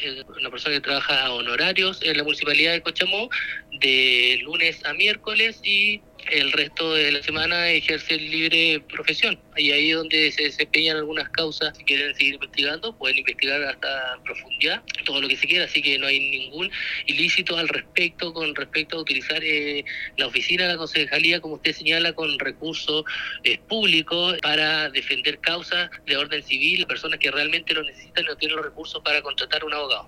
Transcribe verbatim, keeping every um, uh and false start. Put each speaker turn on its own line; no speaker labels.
eh, una persona que trabaja a honorarios en la Municipalidad de Cochamó de lunes a miércoles y el resto de la semana ejerce libre profesión. Y ahí es donde se desempeñan algunas causas. Si quieren seguir investigando, pueden investigar hasta profundidad todo lo que se quiera, así que no hay ningún ilícito al respecto con respecto a utilizar eh, la oficina de la concejalía, como usted señala, con recursos eh, públicos para defender causas de orden civil, personas que realmente lo necesitan y no tienen los recursos para contratar un abogado.